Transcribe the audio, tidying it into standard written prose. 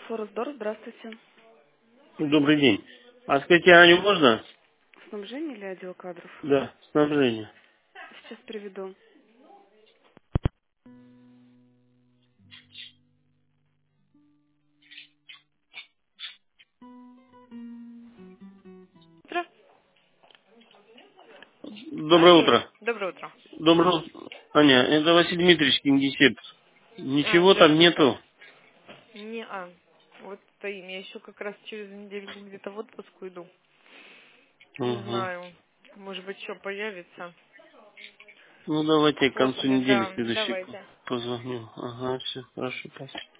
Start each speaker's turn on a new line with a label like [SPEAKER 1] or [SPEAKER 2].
[SPEAKER 1] Форсдор, здравствуйте.
[SPEAKER 2] Добрый день. А скажите, Аню можно?
[SPEAKER 1] Снабжение или отдел кадров?
[SPEAKER 2] Да, снабжение.
[SPEAKER 1] Сейчас приведу. Утро.
[SPEAKER 2] Доброе
[SPEAKER 1] Алло,
[SPEAKER 2] утро.
[SPEAKER 1] доброе утро.
[SPEAKER 2] Доброе утро. Аня, это Василий Дмитриевич Кингисепп.
[SPEAKER 1] А,
[SPEAKER 2] Ничего там
[SPEAKER 1] здравствуйте.
[SPEAKER 2] нету?
[SPEAKER 1] Вот стоим. Я еще как раз через недельку где-то в отпуск уйду. Не
[SPEAKER 2] Угу.
[SPEAKER 1] знаю. Может быть, что появится.
[SPEAKER 2] Ну, давайте к концу
[SPEAKER 1] После,
[SPEAKER 2] недели
[SPEAKER 1] да,
[SPEAKER 2] следующей
[SPEAKER 1] давайте.
[SPEAKER 2] позвоню. Ага, все, хорошо. Спасибо.